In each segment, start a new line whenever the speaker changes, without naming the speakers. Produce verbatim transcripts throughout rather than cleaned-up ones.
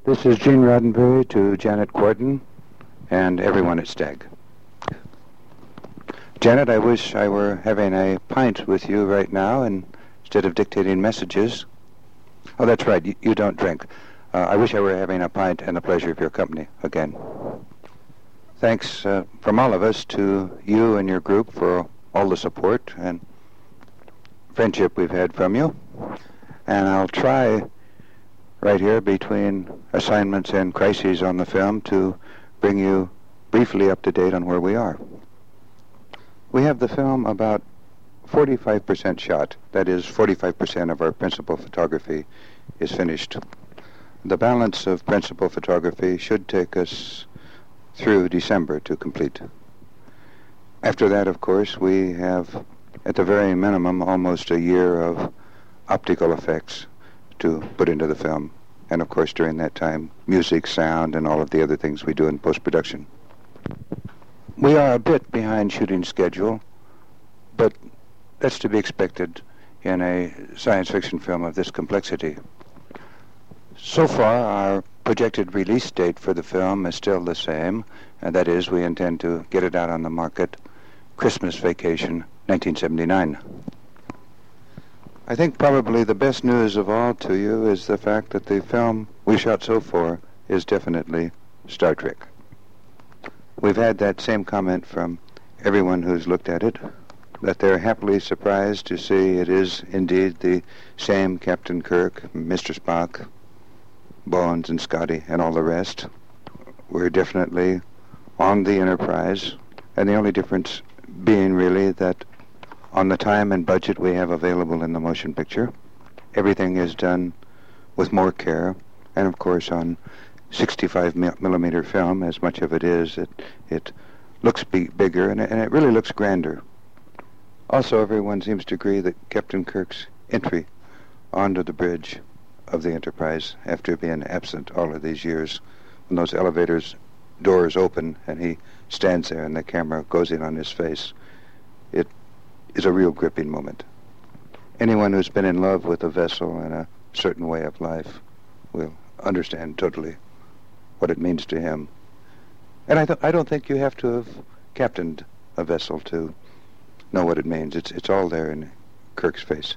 This is Gene Roddenberry to Janet Quorden and everyone at STAG. Janet, I wish I were having a pint with you right now and instead of dictating messages. Oh, that's right, you, you don't drink. Uh, I wish I were having a pint and the pleasure of your company again. Thanks uh, from all of us to you and your group for all the support and friendship we've had from you. And I'll try right here between assignments and crises on the film to bring you briefly up to date on where we are. We have the film about forty-five percent shot. That is, forty-five percent of our principal photography is finished. The balance of principal photography should take us through December to complete. After that, of course, we have, at the very minimum, almost a year of optical effects to put into the film. And, of course, during that time, music, sound, and all of the other things we do in post-production. We are a bit behind shooting schedule, but that's to be expected in a science fiction film of this complexity. So far, our projected release date for the film is still the same, and that is, we intend to get it out on the market Christmas vacation nineteen seventy-nine. I think probably the best news of all to you is the fact that the film we shot so far is definitely Star Trek. We've had that same comment from everyone who's looked at it, that they're happily surprised to see it is indeed the same Captain Kirk, Mister Spock, Bones and Scotty and all the rest. We're definitely on the Enterprise, and the only difference being really that on the time and budget we have available in the motion picture, everything is done with more care, and of course on sixty-five millimeter film, as much of it is, it it looks big, bigger, and it, and it really looks grander. Also, everyone seems to agree that Captain Kirk's entry onto the bridge of the Enterprise, after being absent all of these years, when those elevators doors open and he stands there and the camera goes in on his face, it is a real gripping moment. Anyone who's been in love with a vessel and a certain way of life will understand totally what it means to him. And I, th- I don't think you have to have captained a vessel to know what it means. It's, it's all there in Kirk's face.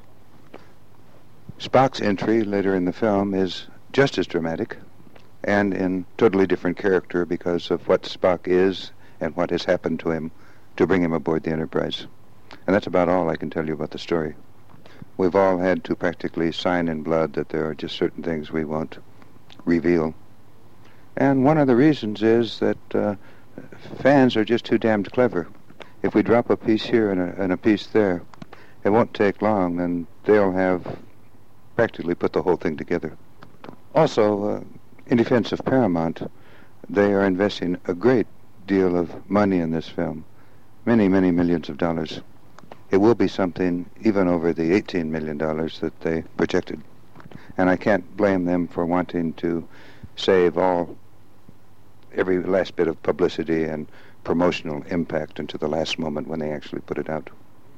Spock's entry later in the film is just as dramatic and in totally different character because of what Spock is and what has happened to him to bring him aboard the Enterprise. And that's about all I can tell you about the story. We've all had to practically sign in blood that there are just certain things we won't reveal. And one of the reasons is that uh, fans are just too damned clever. If we drop a piece here and a, and a piece there, it won't take long, and they'll have practically put the whole thing together. Also, uh, in defense of Paramount, they are investing a great deal of money in this film, many, many millions of dollars. It will be something even over the eighteen million dollars that they projected. And I can't blame them for wanting to save all, every last bit of publicity and promotional impact into the last moment when they actually put it out.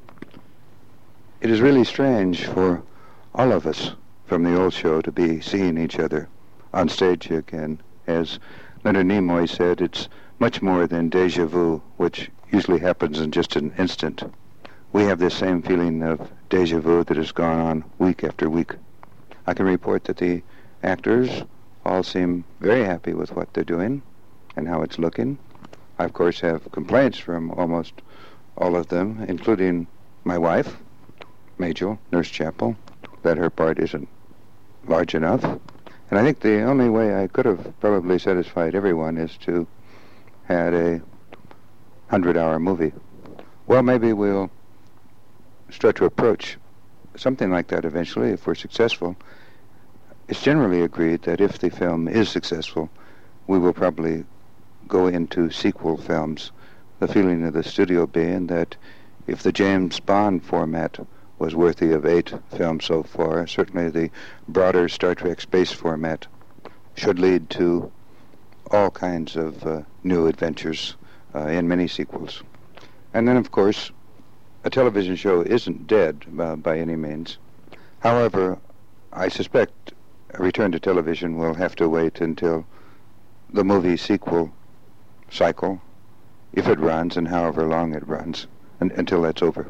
It is really strange for all of us from the old show to be seeing each other on stage again. As Leonard Nimoy said, it's much more than déjà vu, which usually happens in just an instant. We have this same feeling of déjà vu that has gone on week after week. I can report that the actors all seem very happy with what they're doing and how it's looking. I, of course, have complaints from almost all of them, including my wife, Majel, Nurse Chapel, that her part isn't large enough. And I think the only way I could have probably satisfied everyone is to had a hundred-hour movie. Well, maybe we'll start to approach something like that eventually if we're successful. It's generally agreed that if the film is successful, we will probably go into sequel films. The feeling of the studio being that if the James Bond format was worthy of eight films so far, certainly the broader Star Trek space format should lead to all kinds of uh, new adventures uh, in many sequels. And then, of course, a television show isn't dead uh, by any means. However, I suspect return to television will have to wait until the movie sequel cycle, if it runs and however long it runs, and, until that's over.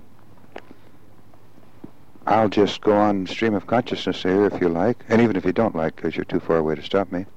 I'll just go on stream of consciousness here if you like, and even if you don't like, because you're too far away to stop me.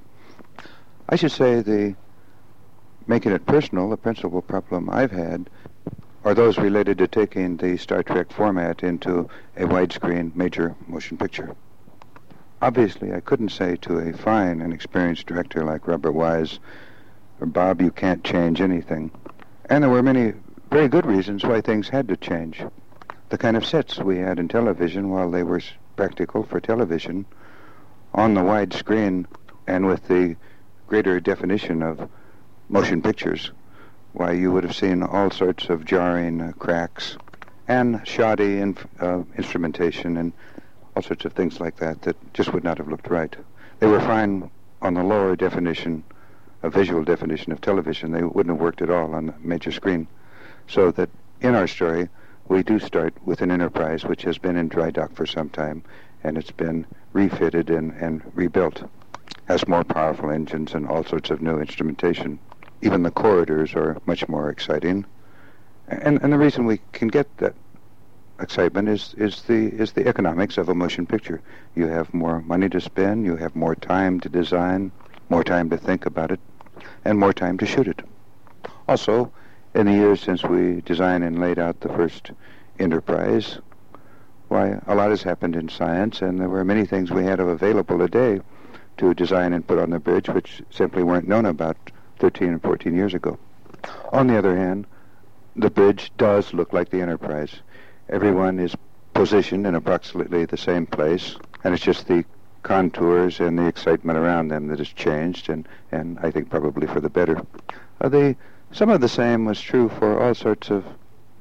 I should say the making it personal, the principal problem I've had are those related to taking the Star Trek format into a widescreen major motion picture. Obviously, I couldn't say to a fine and experienced director like Robert Wise or Bob, you can't change anything. And there were many very good reasons why things had to change. The kind of sets we had in television, while they were practical for television, on the wide screen and with the greater definition of motion pictures, why you would have seen all sorts of jarring uh, cracks and shoddy inf- uh, instrumentation and all sorts of things like that that just would not have looked right. They were fine on the lower definition, a visual definition of television. They wouldn't have worked at all on the major screen. So that in our story, we do start with an Enterprise which has been in dry dock for some time, and it's been refitted and, and rebuilt. Has more powerful engines and all sorts of new instrumentation. Even the corridors are much more exciting. And, and the reason we can get that excitement is, is the is the economics of a motion picture. You have more money to spend, you have more time to design, more time to think about it, and more time to shoot it. Also, in the years since we designed and laid out the first Enterprise, why, a lot has happened in science, and there were many things we had available today to design and put on the bridge which simply weren't known about thirteen and fourteen years ago. On the other hand, the bridge does look like the Enterprise. Everyone is positioned in approximately the same place, and it's just the contours and the excitement around them that has changed, and, and I think probably for the better. Uh, the, some of the same was true for all sorts of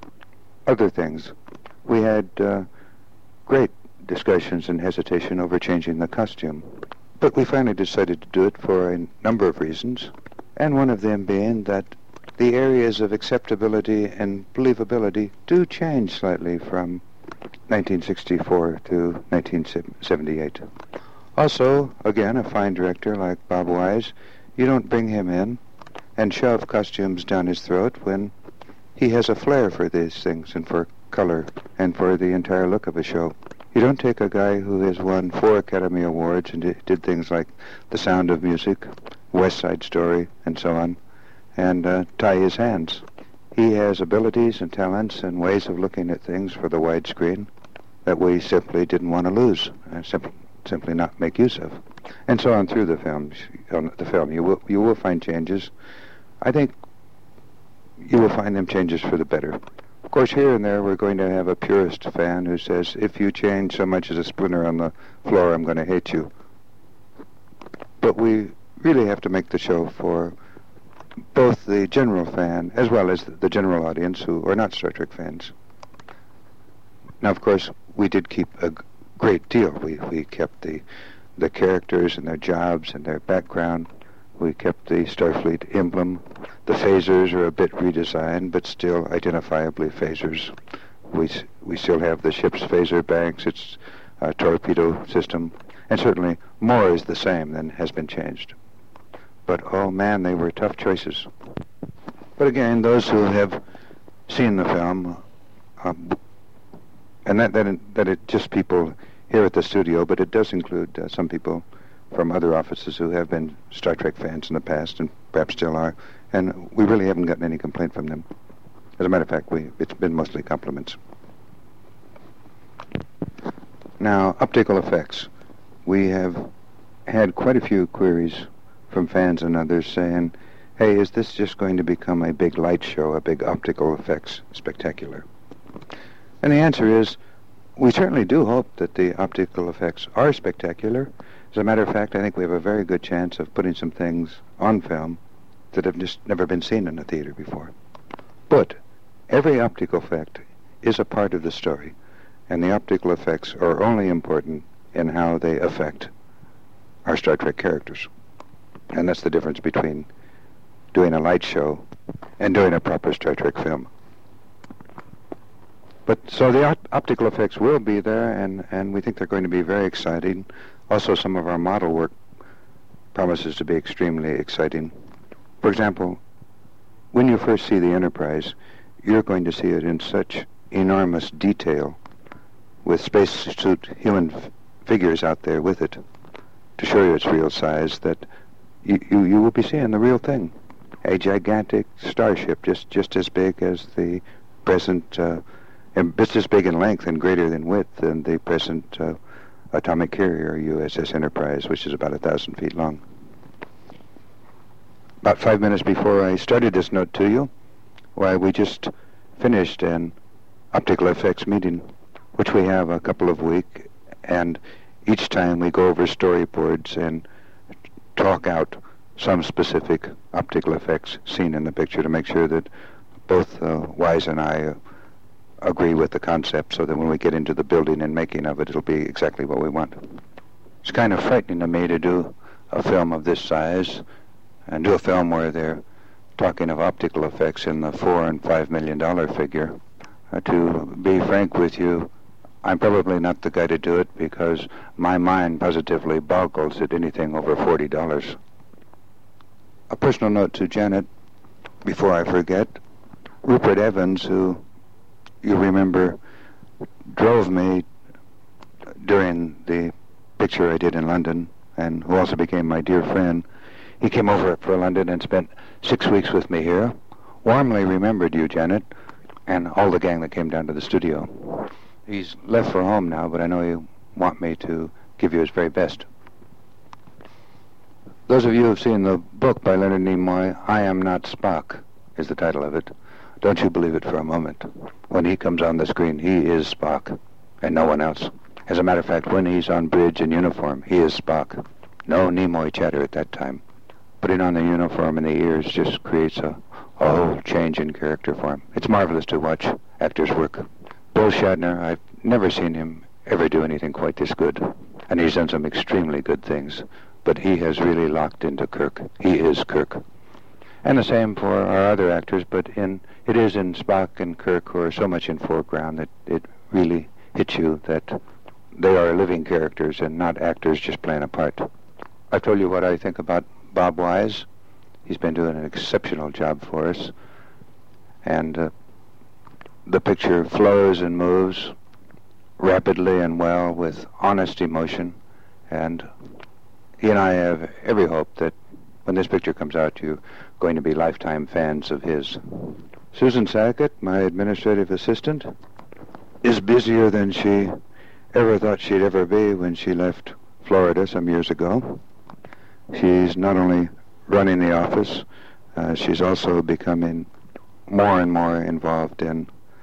other things. We had uh, great discussions and hesitation over changing the costume, but we finally decided to do it for a number of reasons, and one of them being that the areas of acceptability and believability do change slightly from nineteen sixty-four to nineteen seventy-eight. Also, again, a fine director like Bob Wise, you don't bring him in and shove costumes down his throat when he has a flair for these things and for color and for the entire look of a show. You don't take a guy who has won four Academy Awards and did, did things like The Sound of Music, West Side Story, and so on, and uh, tie his hands. He has abilities and talents and ways of looking at things for the widescreen that we simply didn't want to lose, and simply, simply not make use of. And so on through the film. On the film, you will you will find changes. I think you will find them changes for the better. Of course, here and there we're going to have a purist fan who says, if you change so much as a splinter on the floor, I'm going to hate you. But we really have to make the show for both the general fan as well as the general audience who are not Star Trek fans. Now, of course, we did keep a great deal. We we kept the the characters and their jobs and their background. We kept the Starfleet emblem. The phasers are a bit redesigned, but still identifiably phasers. We we still have the ship's phaser banks, its uh, torpedo system, and certainly more is the same than has been changed. But, oh man, they were tough choices. But again, those who have seen the film, um, and that, that, it, that it just people here at the studio, but it does include uh, some people from other offices who have been Star Trek fans in the past and perhaps still are, and we really haven't gotten any complaint from them. As a matter of fact, we it's been mostly compliments. Now, optical effects. We have had quite a few queries from fans and others saying, hey, is this just going to become a big light show, a big optical effects spectacular? And the answer is, we certainly do hope that the optical effects are spectacular. As a matter of fact, I think we have a very good chance of putting some things on film that have just never been seen in a theater before. But every optical effect is a part of the story, and the optical effects are only important in how they affect our Star Trek characters. And that's the difference between doing a light show and doing a proper Star Trek film. But so the op- optical effects will be there, and, and we think they're going to be very exciting. Also, some of our model work promises to be extremely exciting. For example, when you first see the Enterprise, you're going to see it in such enormous detail, with spacesuit human f- figures out there with it, to show you its real size, that you, you, you will be seeing the real thing. A gigantic starship, just, just as big as the present, uh, and just as big in length and greater than width than the present uh, atomic carrier U S S Enterprise, which is about a thousand feet long. About five minutes before I started this note to you, why, we just finished an optical effects meeting, which we have a couple of weeks, and each time we go over storyboards and talk out some specific optical effects seen in the picture to make sure that both uh, Wise and I uh, agree with the concept, so that when we get into the building and making of it, it'll be exactly what we want. It's kind of frightening to me to do a film of this size and do a film where they're talking of optical effects in the four and five million dollar figure. Uh, to be frank with you, I'm probably not the guy to do it, because my mind positively boggles at anything over forty dollars. A personal note to Janet, before I forget. Rupert Evans, who you remember drove me during the picture I did in London, and who also became my dear friend, he came over from London and spent six weeks with me here. Warmly remembered you, Janet, and all the gang that came down to the studio. He's left for home now, but I know you want me to give you his very best. Those of you who have seen the book by Leonard Nimoy, I Am Not Spock, is the title of it. Don't you believe it for a moment. When he comes on the screen, he is Spock, and no one else. As a matter of fact, when he's on bridge in uniform, he is Spock. No Nimoy chatter at that time. Putting on the uniform and the ears just creates a, a whole change in character for him. It's marvelous to watch actors work. Bill Shatner, I've never seen him ever do anything quite this good. And he's done some extremely good things. But he has really locked into Kirk. He is Kirk. And the same for our other actors, but in it is in Spock and Kirk, who are so much in foreground, that it really hits you that they are living characters and not actors just playing a part. I've told you what I think about Bob Wise. He's been doing an exceptional job for us. And uh, the picture flows and moves rapidly and well with honest emotion. And he and I have every hope that when this picture comes out, you're going to be lifetime fans of his. Susan Sackett, my administrative assistant, is busier than she ever thought she'd ever be when she left Florida some years ago. She's not only running the office, uh, she's also becoming more and more involved in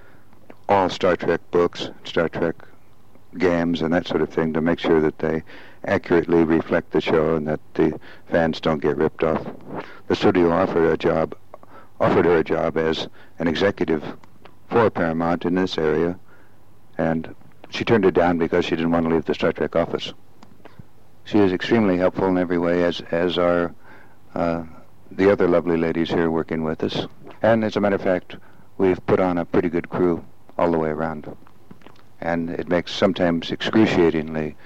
all Star Trek books, Star Trek games, and that sort of thing, to make sure that they accurately reflect the show and that the fans don't get ripped off. The studio offered a job, offered her a job as an executive for Paramount in this area, and she turned it down because she didn't want to leave the Star Trek office. She is extremely helpful in every way, as as are uh, the other lovely ladies here working with us. And as a matter of fact, we've put on a pretty good crew all the way around. And it makes sometimes excruciatingly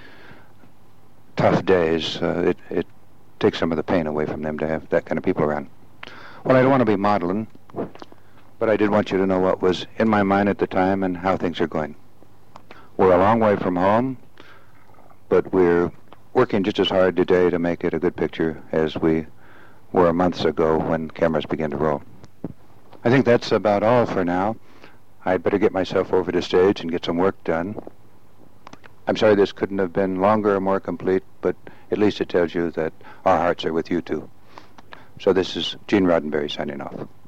tough days. Uh, it, it takes some of the pain away from them to have that kind of people around. Well, I don't want to be modeling, but I did want you to know what was in my mind at the time and how things are going. We're a long way from home, but we're working just as hard today to make it a good picture as we were months ago when cameras began to roll. I think that's about all for now. I'd better get myself over to stage and get some work done. I'm sorry this couldn't have been longer or more complete, but at least it tells you that our hearts are with you too. So this is Gene Roddenberry signing off.